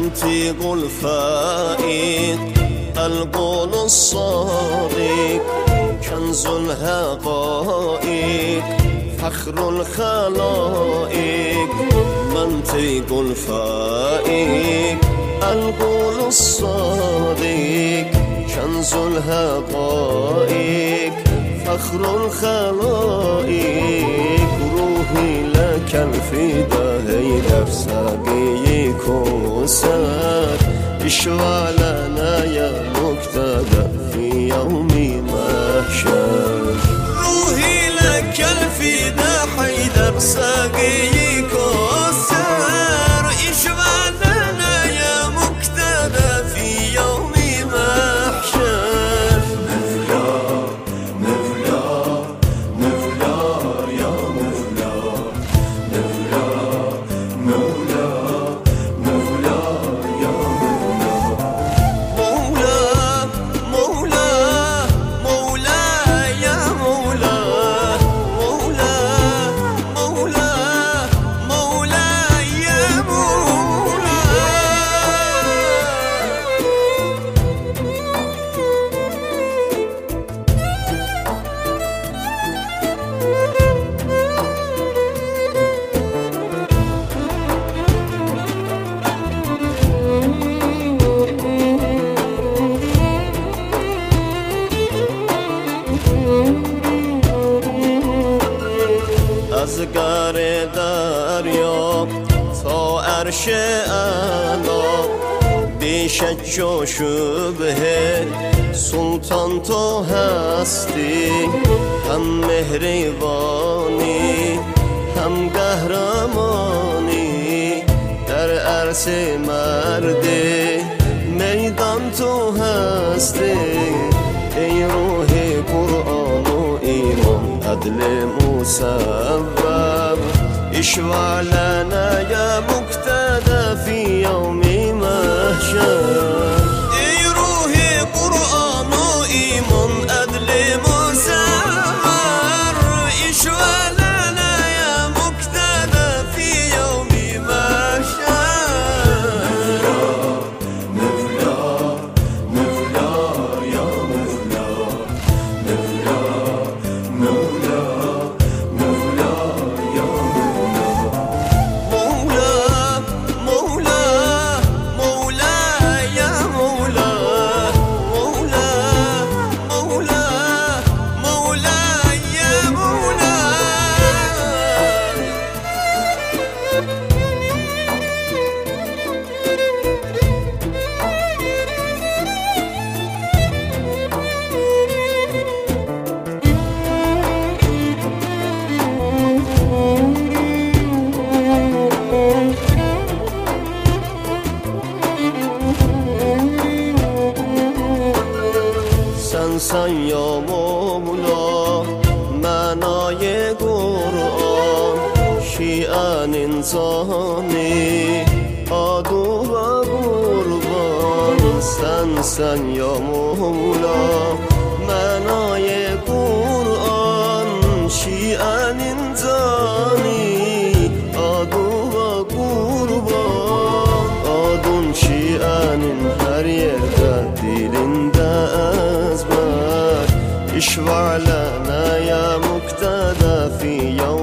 منطق الفائق القول الصادق كنز الحقائق فخر الخلائق منطق الفائق القول الصادق كنز الحقائق فخر الخلائق روحي لك الفداء هيدر ساقي كوثر اشفع لنا يا مقتدى في يوم محشر روحي لك الفداء حيدر ساقي كوثر اشفع لنا يا مقتدى في يوم محشر از گر دریا تا عرش اعلا بی شک و شبهه سلطان تو هستی هم مهربانی هم قهرمانی در عرص مرد میدان تو هستی ای روح قرآن و ایمان عدل مسبب اشفع لنا يا مقتدى في يوم محشر ای روح قرآن و ایمان عدل مسبب اشفع لنا يا مقتدى في يوم محشر سن یا مولا معنای قرآن شیعن انسانی عدو و قربان سن یا مولا معنای قرآن شیعن انسانی عدو و قربان adun şianin her yerde dilinde ezber İşva lana ya mukteda fi yevm